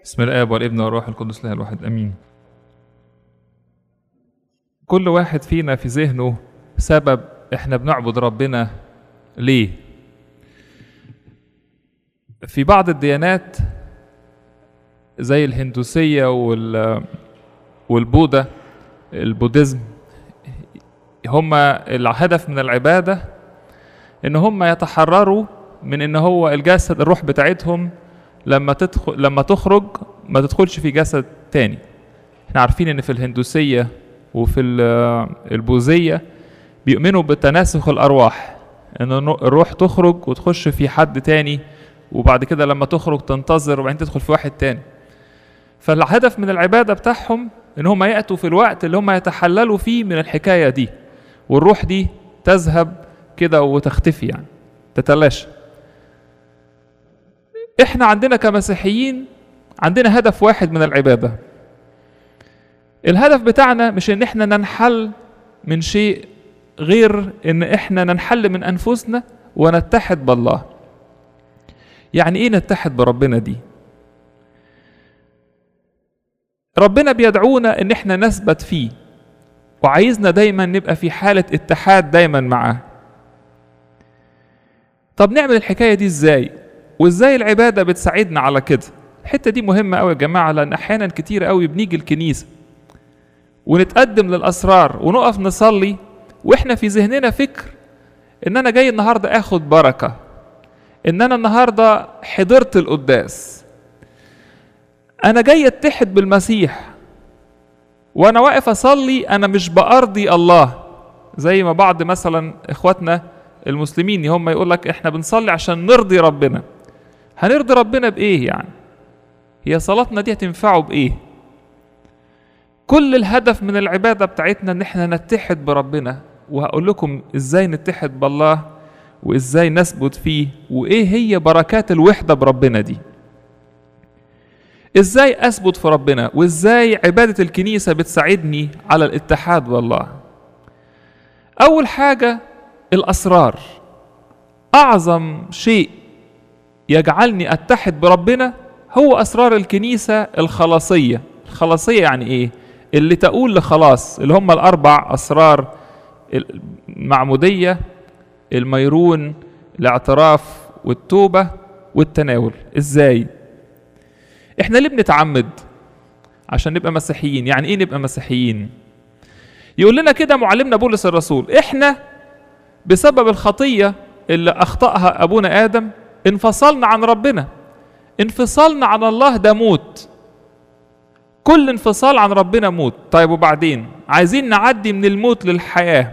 بسم الآب والابن والروح القدس له الواحد امين. كل واحد فينا في ذهنه سبب احنا بنعبد ربنا ليه. في بعض الديانات زي الهندوسية والبوذا البوديزم، هما الهدف من العبادة ان هما يتحرروا من ان هو الجسد الروح بتاعتهم لما تخرج ما تدخلش في جسد تاني. احنا عارفين ان في الهندوسية وفي البوذية بيؤمنوا بتناسخ الارواح، ان الروح تخرج وتخش في حد تاني، وبعد كده لما تخرج تنتظر وبعدين تدخل في واحد تاني. فالهدف من العبادة بتاعهم ان هم يأتوا في الوقت اللي هم يتحللوا فيه من الحكاية دي، والروح دي تذهب كده وتختفي، يعني تتلاشى. احنا عندنا كمسيحيين عندنا هدف واحد من العبادة. الهدف بتاعنا مش ان احنا ننحل من شيء غير ان احنا ننحل من انفسنا ونتحد بالله. يعني ايه نتحد بربنا دي؟ ربنا بيدعونا ان احنا نثبت فيه، وعايزنا دايما نبقى في حالة اتحاد دايما معاه. طب نعمل الحكاية دي ازاي؟ وازاي العبادة بتساعدنا على كده؟ الحتة دي مهمة قوي يا جماعة، لان احيانا كتير قوي بنيجي الكنيسة ونتقدم للاسرار ونقف نصلي واحنا في ذهننا فكر ان انا جاي النهاردة اخد بركة، ان انا النهاردة حضرت القداس، انا جاي اتحد بالمسيح، وانا واقف اصلي انا مش بارضي الله. زي ما بعض مثلا اخواتنا المسلمين هم يقول لك احنا بنصلي عشان نرضي ربنا. هنرضي ربنا بايه يعني؟ هي صلاتنا دي هتنفعه بايه؟ كل الهدف من العبادة بتاعتنا ان احنا نتحد بربنا، وهقول لكم ازاي نتحد بالله وازاي نثبت فيه، وايه هي بركات الوحدة بربنا دي. ازاي اثبت في ربنا، وازاي عبادة الكنيسة بتساعدني على الاتحاد بالله. اول حاجة الاسرار. اعظم شيء يجعلني اتحد بربنا هو اسرار الكنيسة الخلاصية. الخلاصية يعني ايه؟ اللي تقول لخلاص، اللي هم الاربع اسرار: المعمودية، الميرون، الاعتراف، والتوبة، والتناول. ازاي؟ احنا ليه بنتعمد؟ عشان نبقى مسيحيين. يعني ايه نبقى مسيحيين؟ يقول لنا كده معلمنا بولس الرسول: احنا بسبب الخطية اللي اخطأها ابونا ادم انفصلنا عن ربنا. انفصالنا عن الله ده موت. كل انفصال عن ربنا موت. طيب وبعدين عايزين نعدي من الموت للحياة،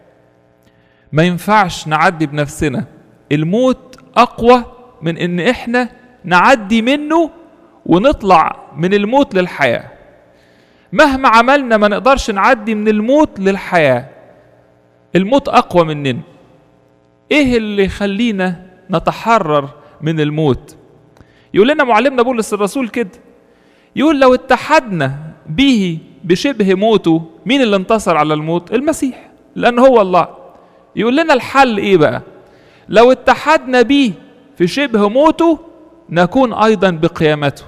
ما ينفعش نعدي بنفسنا. الموت اقوى من ان احنا نعدي منه ونطلع من الموت للحياة. مهما عملنا ما نقدرش نعدي من الموت للحياة. الموت أقوى مننا. إيه اللي يخلينا نتحرر من الموت؟ يقول لنا معلمنا بولس الرسول كده، يقول لو اتحدنا به بشبه موته، مين اللي انتصر على الموت؟ المسيح، لأنه هو الله. يقول لنا الحل إيه بقى؟ لو اتحدنا به في شبه موته نكون أيضا بقيامته.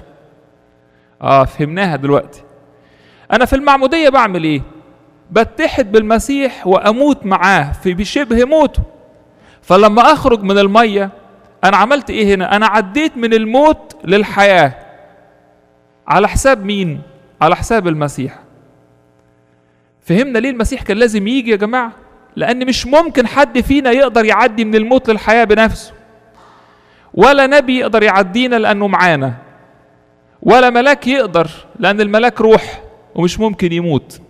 فهمناها دلوقتي. أنا في المعمودية بعمل إيه؟ بتحد بالمسيح وأموت معاه في بشبه موته. فلما أخرج من المية أنا عملت إيه هنا؟ أنا عديت من الموت للحياة. على حساب مين؟ على حساب المسيح. فهمنا ليه المسيح كان لازم يجي يا جماعة؟ لأن مش ممكن حد فينا يقدر يعدي من الموت للحياة بنفسه، ولا نبي يقدر يعدينا لأنه معانا، ولا ملاك يقدر لأن الملاك روح ومش ممكن يموت.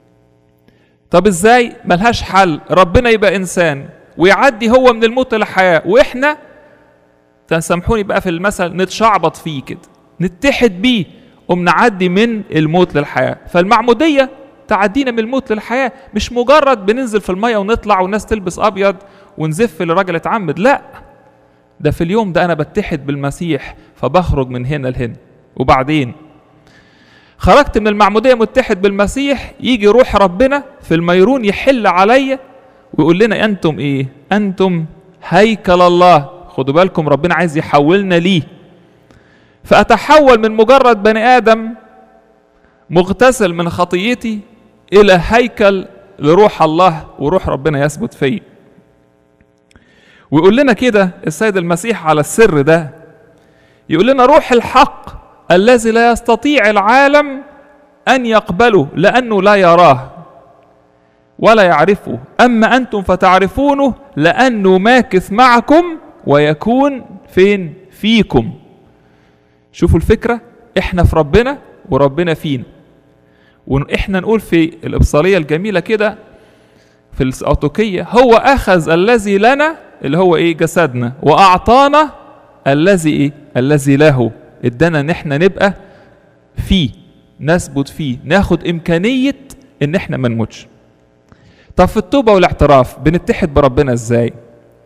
طب ازاي؟ ملهاش حل. ربنا يبقى إنسان ويعدي هو من الموت للحياة، وإحنا تسامحوني بقى في المثل نتشعبط فيه كده، نتحد بيه نعدي من الموت للحياة. فالمعمودية تعدينا من الموت للحياة، مش مجرد بننزل في المية ونطلع والناس تلبس أبيض ونزف للراجل اتعمد، لا، ده في اليوم ده أنا بتحد بالمسيح فبخرج من هنا لهنا. وبعدين خرجت من المعمودية متحد بالمسيح، يجي روح ربنا في الميرون يحل عليا ويقول لنا أنتم إيه؟ أنتم هيكل الله. خدوا بالكم، ربنا عايز يحولنا ليه. فأتحول من مجرد بني آدم مغتسل من خطيتي إلى هيكل لروح الله، وروح ربنا يثبت فيه. ويقول لنا كده السيد المسيح على السر ده، يقول لنا روح الحق الذي لا يستطيع العالم أن يقبله لأنه لا يراه ولا يعرفه، أما أنتم فتعرفونه لأنه ماكث معكم ويكون فين؟ فيكم. شوفوا الفكرة، احنا في ربنا وربنا فينا. واحنا نقول في الإبصالية الجميلة كده في الأوتوكية: هو أخذ الذي لنا اللي هو ايه؟ جسدنا، وأعطانا الذي ايه؟ الذي له. ادانا ان احنا نبقى فيه، نثبت فيه، ناخد إمكانية ان احنا ما نموتش. طب في التوبة والاعتراف بنتحد بربنا ازاي؟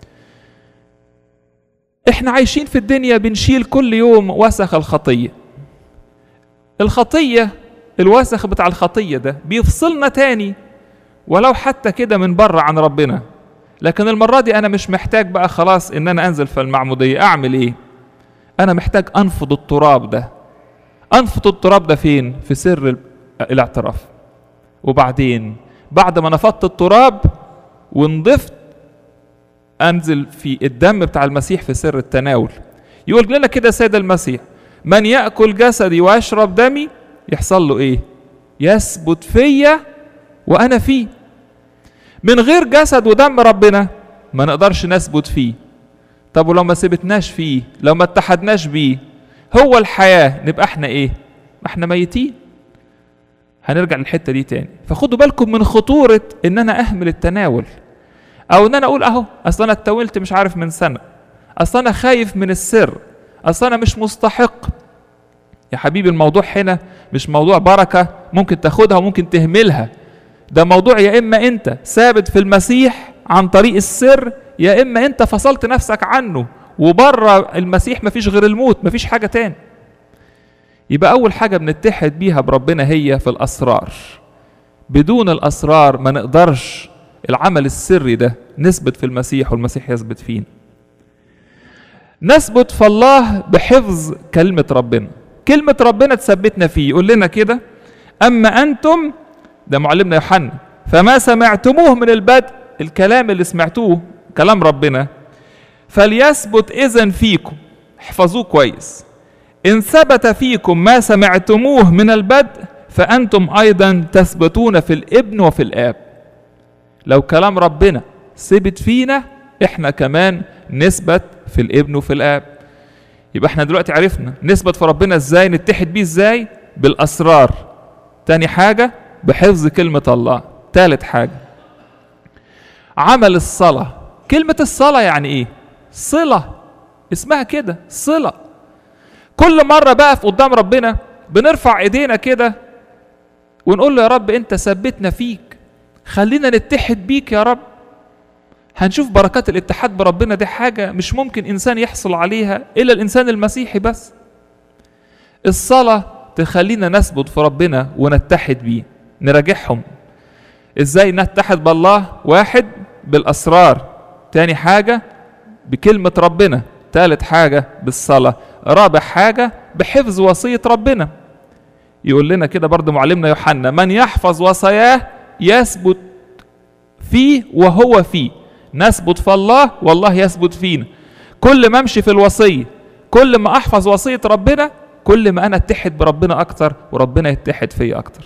احنا عايشين في الدنيا بنشيل كل يوم وسخ الخطية. الخطية، الوسخ بتاع الخطية ده بيفصلنا تاني ولو حتى كده من بره عن ربنا. لكن المرة دي انا مش محتاج بقى خلاص ان انا انزل في المعمودية. اعمل ايه؟ انا محتاج انفض التراب ده. انفض التراب ده فين؟ في سر الاعتراف. وبعدين بعد ما نفضت التراب ونضفت، انزل في الدم بتاع المسيح في سر التناول. يقول لنا كده السيد المسيح: من يأكل جسدي ويشرب دمي يحصل له ايه؟ يثبت فيا وانا فيه. من غير جسد ودم ربنا ما نقدرش نثبت فيه. طب ولو ما ثبتناش فيه، لو ما اتحدناش بيه، هو الحياة، نبقى احنا ايه؟ ما احنا ميتين. هنرجع للحتة دي تاني. فخدوا بالكم من خطورة ان انا اهمل التناول، او ان انا اقول اهو اصل انا اتولت مش عارف من سنة، اصل انا خايف من السر، اصل انا مش مستحق. يا حبيبي الموضوع هنا مش موضوع بركة ممكن تاخدها وممكن تهملها. ده موضوع يا اما انت ثابت في المسيح عن طريق السر، يا اما انت فصلت نفسك عنه وبره المسيح مفيش غير الموت، مفيش حاجة تاني. يبقى اول حاجة بنتحد بيها بربنا هي في الاسرار. بدون الاسرار ما نقدرش العمل السري ده نثبت في المسيح والمسيح يثبت فينا. نثبت في الله بحفظ كلمة ربنا. كلمة ربنا تثبتنا فيه. يقول لنا كده: أما أنتم، ده معلمنا يوحنا، فما سمعتموه من البدء، الكلام اللي سمعتوه كلام ربنا، فليثبت إذن فيكم. احفظوه كويس. إن ثبت فيكم ما سمعتموه من البدء فأنتم أيضا تثبتون في الابن وفي الآب. لو كلام ربنا ثبت فينا، احنا كمان نثبت في الابن وفي الآب. يبقى احنا دلوقتي عرفنا نثبت في ربنا ازاي، نتحد بيه ازاي؟ بالأسرار. تاني حاجة بحفظ كلمة الله. تالت حاجة عمل الصلاة. كلمة الصلاة يعني ايه؟ صلة، اسمها كده صلة. كل مرة بقى في قدام ربنا بنرفع ايدينا كده ونقول له: يا رب انت ثبتنا فيك، خلينا نتحد بيك يا رب. هنشوف بركات الاتحاد بربنا دي حاجة مش ممكن إنسان يحصل عليها إلا الإنسان المسيحي بس. الصلاة تخلينا نثبت في ربنا ونتحد بيه. نراجعهم إزاي نتحد بالله. واحد بالأسرار، تاني حاجة بكلمة ربنا، تالت حاجة بالصلاة، رابع حاجة بحفظ وصية ربنا. يقول لنا كده برضو معلمنا يوحنا: من يحفظ وصاياه يثبت فيه وهو فيه. نثبت في الله والله يثبت فينا. كل ما امشي في الوصية، كل ما احفظ وصية ربنا، كل ما انا اتحد بربنا اكتر وربنا يتحد فيا اكتر.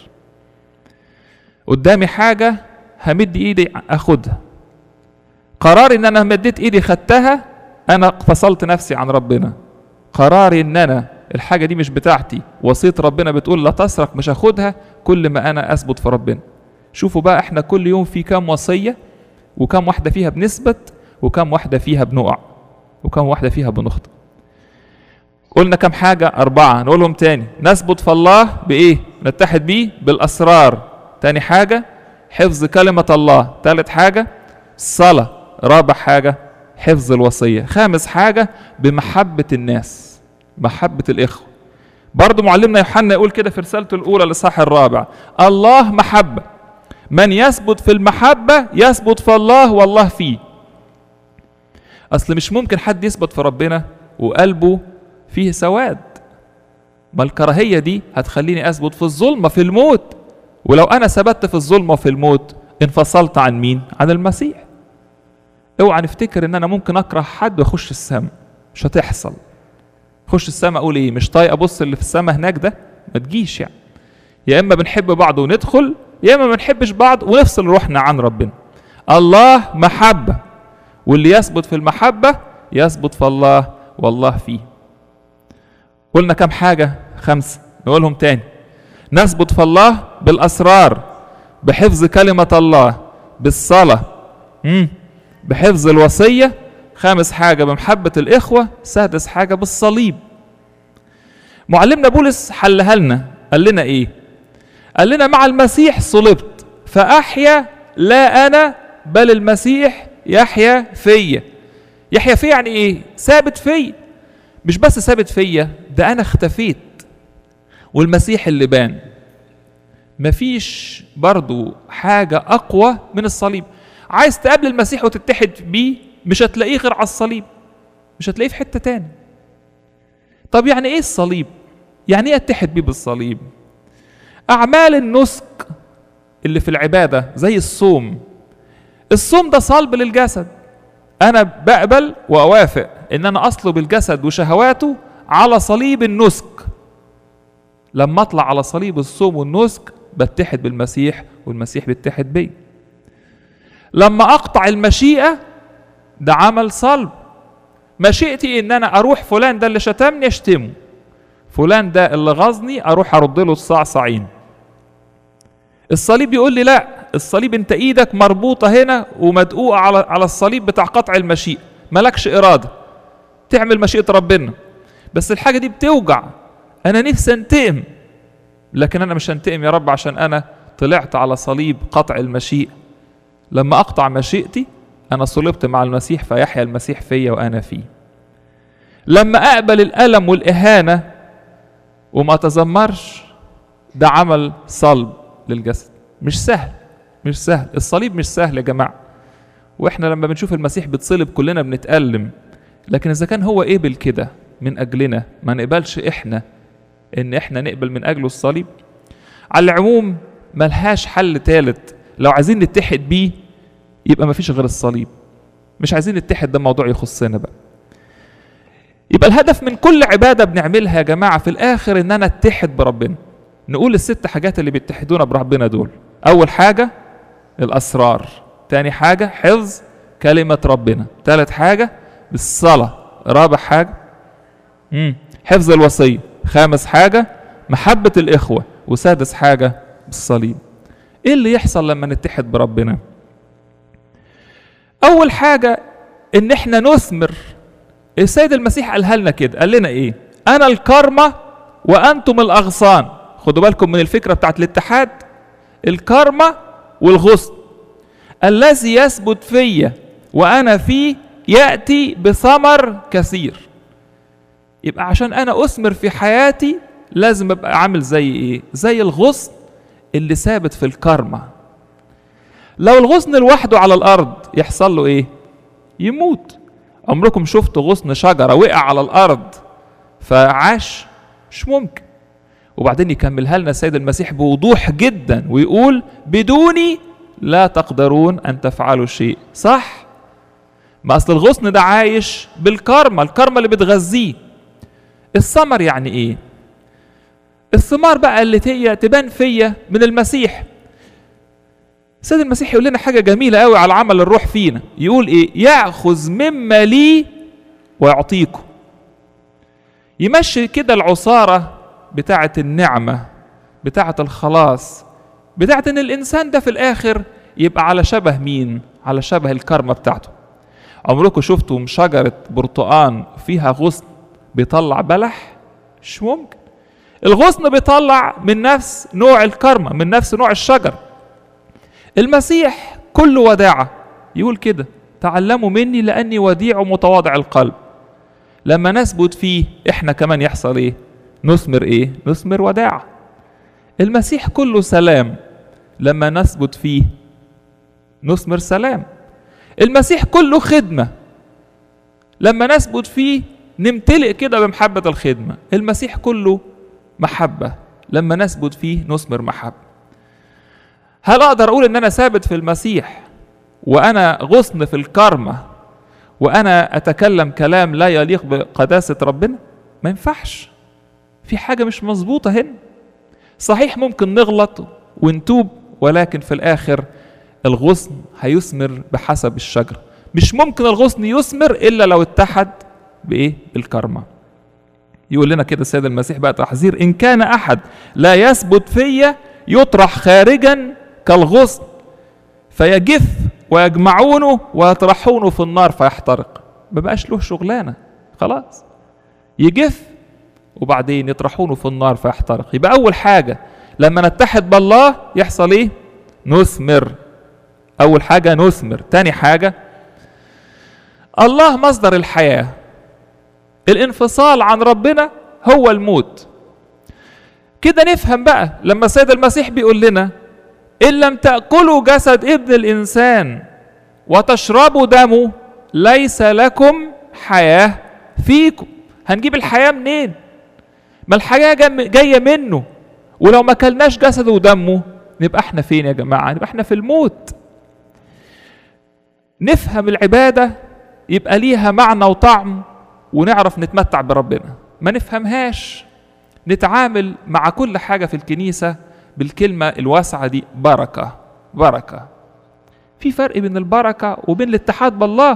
قدامي حاجة همد ايدي اخدها، قراري ان انا مديت ايدي خدتها، انا فصلت نفسي عن ربنا. قراري ان انا الحاجة دي مش بتاعتي، وصية ربنا بتقول لا تسرق، مش هاخدها. كل ما انا اثبت في ربنا. شوفوا بقى احنا كل يوم في كام وصية، وكم واحدة فيها بنثبت، وكم واحدة فيها بنقع، وكم واحدة فيها بنخطئ. قلنا كم حاجة؟ 4. نقولهم تاني. نثبت في الله بإيه؟ نتحد بيه بالأسرار. تاني حاجة حفظ كلمة الله. تالت حاجة الصلاة. رابع حاجة حفظ الوصية. خامس حاجة بمحبة الناس، محبة الإخوة. برضو معلمنا يوحنا يقول كده في رسالته الأولى الإصحاح 4: الله محبة، من يثبت في المحبة يثبت في الله والله فيه. أصل مش ممكن حد يثبت في ربنا وقلبه فيه سواد. ما الكراهية دي هتخليني أثبت في الظلمة في الموت، ولو أنا ثبت في الظلمة وفي الموت انفصلت عن مين؟ عن المسيح. اوعى نفتكر ان انا ممكن اكره حد واخش السماء، مش هتحصل. اخش السماء اقول ايه؟ مش طايق ابص اللي في السماء هناك ده؟ ما تجيش يعني. يا اما بنحب بعض وندخل، يا اما ما بنحبش بعض ونفصل روحنا عن ربنا. الله محبة، واللي يثبت في المحبة يثبت في الله والله فيه. قلنا كم حاجة؟ 5، نقولهم تاني. نثبت في الله بالأسرار، بحفظ كلمة الله، بالصلاة، بحفظ الوصية، 5 حاجة بمحبة الإخوة، 6 حاجة بالصليب. معلمنا بولس حلها لنا، قال لنا إيه؟ قال لنا مع المسيح صلبت فأحيا لا أنا بل المسيح يحيا فيا. يحيا فيا يعني إيه؟ ثابت فيا. مش بس ثابت فيا، ده أنا اختفيت والمسيح اللي بان. مفيش برضو حاجة أقوى من الصليب. عايز تقابل المسيح وتتحد بيه مش هتلاقيه غير على الصليب، مش هتلاقيه في حتة تاني. طب يعني ايه الصليب؟ يعني ايه اتحد بيه بالصليب؟ اعمال النسك اللي في العبادة زي الصوم. الصوم ده صلب للجسد. انا بقبل واوافق ان انا اصلب الجسد وشهواته على صليب النسك. لما اطلع على صليب الصوم والنسك بتحد بالمسيح والمسيح بيتحد بي. لما اقطع المشيئة ده عمل صلب. مشيئتي ان انا اروح فلان ده اللي شتمني اشتمه، فلان ده اللي غزني اروح ارد له الصعصعين. الصليب يقول لي لا، الصليب انت ايدك مربوطة هنا ومدقوقة على الصليب بتاع قطع المشيئة، مالكش ارادة تعمل مشيئة ربنا، بس الحاجة دي بتوجع. انا نفسي انتقم، لكن انا مش هنتقم يا رب عشان انا طلعت على صليب قطع المشيئة. لما اقطع مشيئتي انا صلبت مع المسيح فيحيا المسيح فيا وانا فيه. لما اقبل الالم والاهانة وما اتذمرش ده عمل صلب للجسد. مش سهل، مش سهل. الصليب مش سهل يا جماعة، واحنا لما بنشوف المسيح بيتصلب كلنا بنتألم، لكن اذا كان هو قبل كده من اجلنا ما نقبلش احنا ان احنا نقبل من اجله الصليب؟ على العموم ملهاش حل ثالث. لو عايزين نتحد بيه يبقى مفيش غير الصليب. مش عايزين نتحد، ده موضوع يخصنا بقى. يبقى الهدف من كل عبادة بنعملها يا جماعة في الاخر ان انا اتحد بربنا. نقول ال6 حاجات اللي بيتحدونا بربنا دول. اول حاجة الاسرار، تاني حاجة حفظ كلمة ربنا، تالت حاجة الصلاة، رابع حاجة حفظ الوصية، 5 حاجة محبة الإخوة، و6 حاجة بالصليب. إيه اللي يحصل لما نتحد بربنا؟ أول حاجة إن إحنا نثمر. السيد المسيح قالها لنا كده، قال لنا إيه؟ أنا الكرمة وأنتم الأغصان. خدوا بالكم من الفكرة بتاعت الاتحاد، الكرمة والغصن. الذي يثبت فيا وأنا فيه يأتي بثمر كثير. يبقى عشان أنا أثمر في حياتي لازم أبقى عامل زي إيه؟ زي الغصن اللي ثابت في الكرمة. لو الغصن لوحده على الأرض يحصل له إيه؟ يموت. عمركم شفتوا غصن شجرة وقع على الأرض فعاش؟ مش ممكن. وبعدين يكملها لنا السيد المسيح بوضوح جدا ويقول بدوني لا تقدرون أن تفعلوا شيء. صح؟ ما أصل الغصن ده عايش بالكرمة، الكرمة اللي بتغذيه. الثمر يعني إيه؟ الثمار بقى اللي هي تبان فيا من المسيح. السيد المسيح يقول لنا حاجة جميلة قوي على عمل الروح فينا. يقول إيه؟ يأخذ مما لي ويعطيكم. يمشي كده العصارة بتاعة النعمة، بتاعة الخلاص، بتاعة إن الإنسان ده في الآخر يبقى على شبه مين؟ على شبه الكرمة بتاعته. عمركم شفتوا شجرة برتقان فيها غصن بيطلع بلح؟ مش ممكن. الغصن بيطلع من نفس نوع الكرمة، من نفس نوع الشجر. المسيح كله وداعة، يقول كده تعلموا مني لأني وديع ومتواضع القلب. لما نثبت فيه احنا كمان يحصل ايه؟ نثمر ايه؟ نثمر وداعة. المسيح كله سلام، لما نثبت فيه نثمر سلام. المسيح كله خدمة، لما نثبت فيه نمتلئ كده بمحبة الخدمة. المسيح كله محبة، لما نثبت فيه نثمر محبة. هل أقدر أقول إن أنا ثابت في المسيح وأنا غصن في الكرمة وأنا أتكلم كلام لا يليق بقداسة ربنا؟ ما ينفعش، في حاجة مش مظبوطة هنا. صحيح ممكن نغلط ونتوب، ولكن في الآخر الغصن هيثمر بحسب الشجرة. مش ممكن الغصن يثمر إلا لو اتحد بإيه؟ بالكرمة. يقول لنا كده السيد المسيح بقى تحذير: إن كان أحد لا يثبت فيا يطرح خارجا كالغصن فيجف ويجمعونه ويطرحونه في النار فيحترق. ما بقاش له شغلانة، خلاص يجف وبعدين يطرحونه في النار فيحترق. يبقى أول حاجة لما نتحد بالله يحصل إيه؟ نثمر. أول حاجة نثمر. تاني حاجة الله مصدر الحياة. الانفصال عن ربنا هو الموت. كده نفهم بقى لما السيد المسيح بيقول لنا: إن لم تأكلوا جسد ابن الإنسان وتشربوا دمه ليس لكم حياة فيكم. هنجيب الحياة منين؟ ما الحياة جاية منه، ولو ما كلناش جسده ودمه نبقى احنا فين يا جماعة؟ نبقى احنا في الموت. نفهم العبادة يبقى ليها معنى وطعم ونعرف نتمتع بربنا. ما نفهمهاش نتعامل مع كل حاجة في الكنيسة بالكلمة الواسعة دي: بركة بركة. في فرق بين البركة وبين الاتحاد بالله.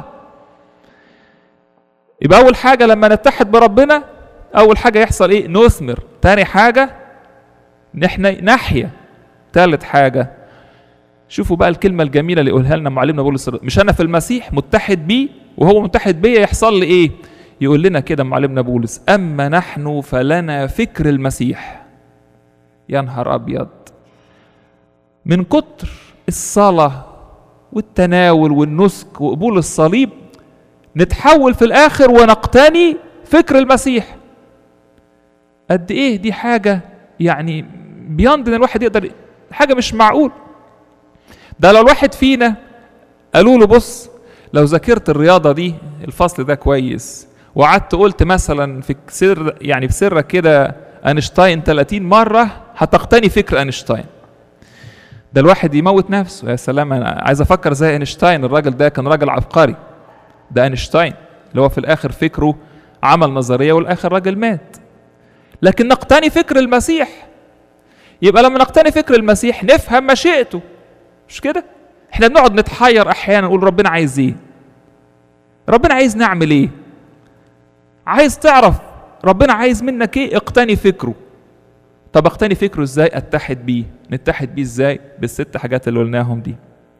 يبقى أول حاجة لما نتحد بربنا أول حاجة يحصل إيه؟ نثمر. تاني حاجة نحيا. ثالث حاجة شوفوا بقى الكلمة الجميلة اللي يقولها لنا معلمنا بولس: مش أنا في المسيح متحد بيه وهو متحد بيا، يحصل لي إيه؟ يقول لنا كده معلمنا بولس: أما نحن فلنا فكر المسيح. يا نهار أبيض، من كتر الصلاة والتناول والنسك وقبول الصليب نتحول في الآخر ونقتني فكر المسيح. قد إيه دي حاجة يعني بياند ان الواحد يقدر، حاجة مش معقول. ده لو الواحد فينا قالوا له: بص لو ذاكرت الرياضة دي الفصل ده كويس وقعدت قلت مثلا في سر يعني في سرك كده أينشتاين 30 مرة هتقتني فكر أينشتاين. ده الواحد يموت نفسه. يا سلام، أنا عايز أفكر زي أينشتاين. الراجل ده كان راجل عبقري. ده أينشتاين اللي هو في الآخر فكره عمل نظرية والآخر راجل مات. لكن نقتني فكر المسيح. يبقى لما نقتني فكر المسيح نفهم مشيئته، مش كده؟ احنا بنقعد نتحير احيانا نقول: ربنا عايز ايه؟ ربنا عايز نعمل ايه؟ عايز تعرف ربنا عايز منك ايه؟ اقتني فكره. طب اقتني فكره ازاي؟ اتحد بيه. نتحد بيه ازاي؟ بالست حاجات اللي قلناهم دي.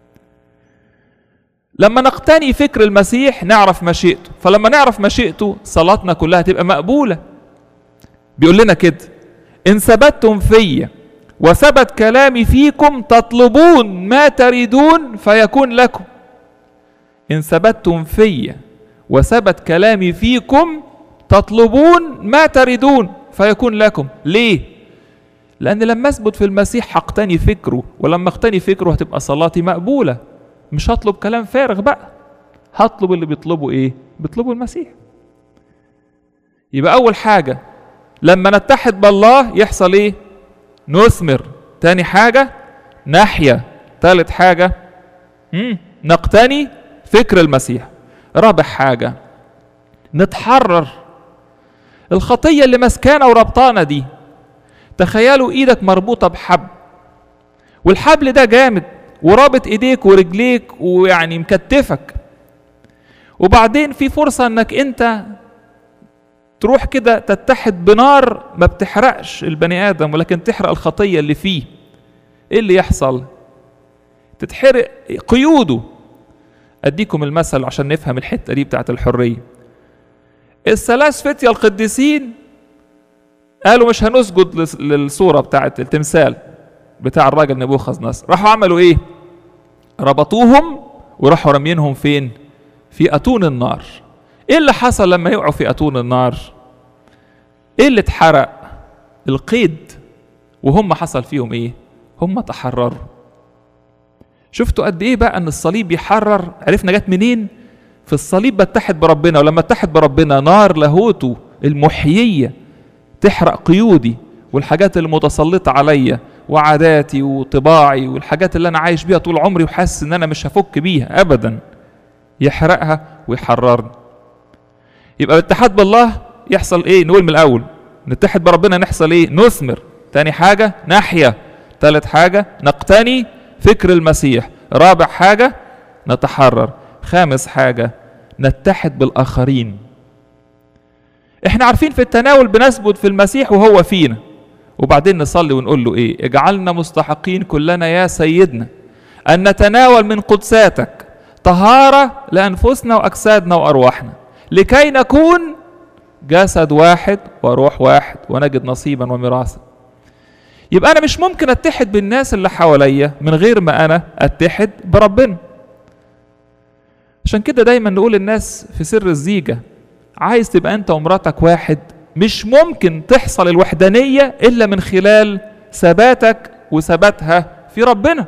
لما نقتني فكر المسيح نعرف مشيئته، فلما نعرف مشيئته صلاتنا كلها تبقى مقبولة. بيقول لنا كده: إن ثبتتم فيا وثبت كلامي فيكم تطلبون ما تريدون فيكون لكم. إن ثبتتم فيا وثبت كلامي فيكم تطلبون ما تريدون فيكون لكم. ليه؟ لأن لما أثبت في المسيح هقتني فكره، ولما اقتني فكره هتبقى صلاتي مقبولة. مش هطلب كلام فارغ بقى، هطلب اللي بيطلبه إيه؟ بيطلبه المسيح. يبقى أول حاجة لما نتحد بالله يحصل إيه؟ نثمر. تاني حاجة نحيا. ثالث حاجة نقتني فكر المسيح. رابع حاجة نتحرر. الخطية اللي مسكانة وربطانة دي، تخيلوا ايدك مربوطة بحبل، والحبل ده جامد ورابط ايديك ورجليك ويعني مكتفك، وبعدين في فرصة انك انت تروح كده تتحد بنار ما بتحرقش البني آدم ولكن تحرق الخطية اللي فيه. ايه اللي يحصل؟ تتحرق قيوده. اديكم المثل عشان نفهم الحتة دي بتاعت الحرية. الثلاث فتية القديسين قالوا مش هنسجد للصورة بتاعت التمثال بتاع الراجل نبوخذ نصر. راحوا عملوا ايه؟ ربطوهم وراحوا رمينهم فين؟ في أتون النار. ايه اللي حصل لما يقعوا في أتون النار؟ ايه اللي اتحرق؟ القيد. وهم حصل فيهم ايه؟ هم تحرروا. شفتوا قد ايه بقى ان الصليب يحرر؟ عرفنا جت منين؟ في الصليب بتحد بربنا، ولما اتحد بربنا نار لاهوته المحيية تحرق قيودي والحاجات اللي متسلطة عليا وعاداتي وطباعي والحاجات اللي أنا عايش بيها طول عمري وحاسس إن أنا مش هفك بيها أبدا، يحرقها ويحررني. يبقى الاتحاد بالله يحصل إيه؟ نقول من الأول نتحد بربنا نحصل إيه؟ نثمر. تاني حاجة نحيا. تالت حاجة نقتني فكر المسيح. رابع حاجة نتحرر. خامس حاجة نتحد بالآخرين. احنا عارفين في التناول بنثبت في المسيح وهو فينا، وبعدين نصلي ونقول له ايه؟ اجعلنا مستحقين كلنا يا سيدنا ان نتناول من قدساتك طهارة لأنفسنا وأجسادنا وأرواحنا، لكي نكون جسد واحد وروح واحد ونجد نصيبا وميراثا. يبقى أنا مش ممكن أتحد بالناس اللي حواليا من غير ما أنا أتحد بربنا. عشان كده دايما نقول للناس في سر الزيجة، عايز تبقى أنت ومراتك واحد، مش ممكن تحصل الوحدانية إلا من خلال ثباتك وثباتها في ربنا.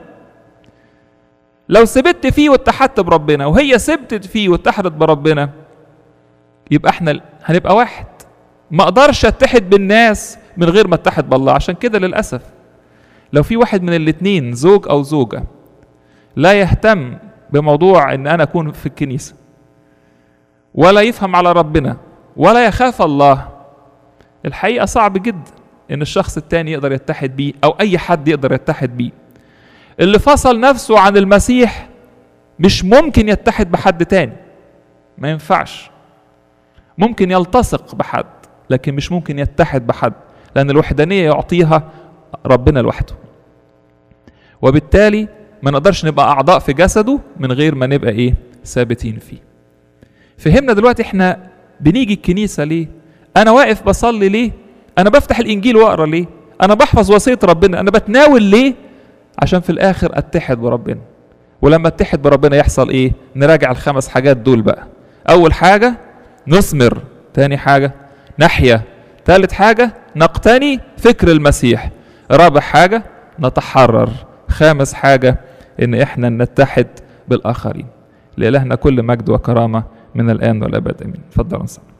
لو ثبت فيه واتحدت بربنا وهي ثبتت فيه واتحدت بربنا، يبقى احنا هنبقى واحد. ما اقدرش اتحد بالناس من غير ما اتحد بالله. عشان كده للأسف لو في واحد من الاتنين زوج او زوجة لا يهتم بموضوع ان انا اكون في الكنيسة، ولا يفهم على ربنا، ولا يخاف الله، الحقيقة صعب جدا ان الشخص التاني يقدر يتحد بيه او اي حد يقدر يتحد بيه. اللي فصل نفسه عن المسيح مش ممكن يتحد بحد تاني، ما ينفعش. ممكن يلتصق بحد لكن مش ممكن يتحد بحد، لأن الوحدانية يعطيها ربنا لوحده. وبالتالي ما نقدرش نبقى أعضاء في جسده من غير ما نبقى إيه؟ ثابتين فيه. فهمنا دلوقتي إحنا بنيجي الكنيسة ليه؟ أنا واقف بصلي ليه؟ أنا بفتح الإنجيل وأقرأ ليه؟ أنا بحفظ وصية ربنا، أنا بتناول ليه؟ عشان في الآخر أتحد بربنا. ولما أتحد بربنا يحصل إيه؟ نراجع الخمس حاجات دول بقى. أول حاجة نثمر، تاني حاجة نحيا، ثالث حاجة نقتني فكر المسيح، رابع حاجة نتحرر، خامس حاجة إن إحنا نتحد بالآخرين. لإلهنا كل مجد وكرامة من الآن والأبد آمين. اتفضلوا نصلي.